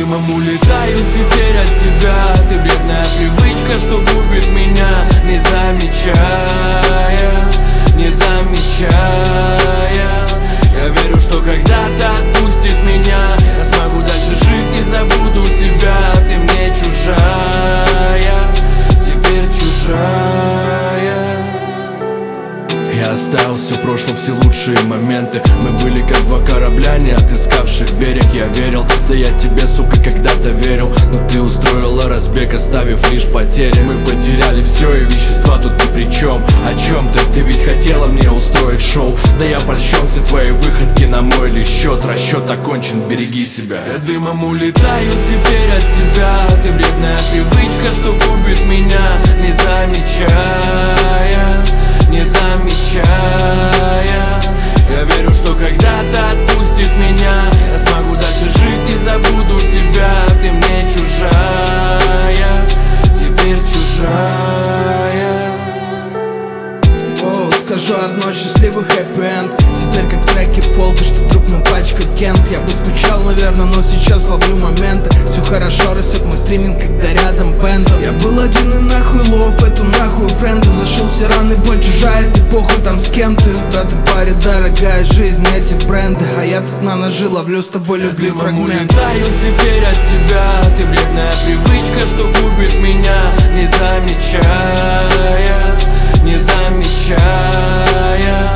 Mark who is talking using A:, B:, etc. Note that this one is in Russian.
A: дымом улетаю теперь от тебя. Ты вредная привычка, что губит меня, не замечая, не замечая. Я верю, что когда-то отпустит меня, я смогу дальше жить и забуду тебя. Ты мне чужая, теперь чужая. Я оставил все в прошлом, все лучшие моменты. Мы были как два корабля, не отыскавших берег. Я верил, да я тебе, сука, когда-то верил. Но ты устроила разбег, оставив лишь потери. Мы потеряли все, и вещества тут ни при чем. О чем ты ведь хотела мне устроить шоу. Да я польщен, все твои выходки на мой лишь счет. Расчет окончен, береги себя. Я дымом улетаю теперь от тебя. Ты вредная привычка, что губит меня, не замечая, не замечая. Я верю, что когда-то отпустит меня, я смогу дальше жить и забуду тебя. Ты мне чужая, теперь чужая.
B: О, скажу одно, счастливый хэппи-энд. Теперь как в треке фолка, что друг мой пачка Кент. Я бы скучал, наверное, но сейчас ловлю моменты. Все хорошо, растет мой стриминг, когда рядом бэндом. Я был один и нахуй лов, эту нахуй френду. Зашел все раны, боль чужая, ты похуй там с кем ты. В этом паре дорогая жизнь, эти бренды. А я тут на ножи ловлю, с тобой люблю фрагмент.
A: Улетаю теперь от тебя. Ты вредная привычка, что губит меня, не замечая, не замечая.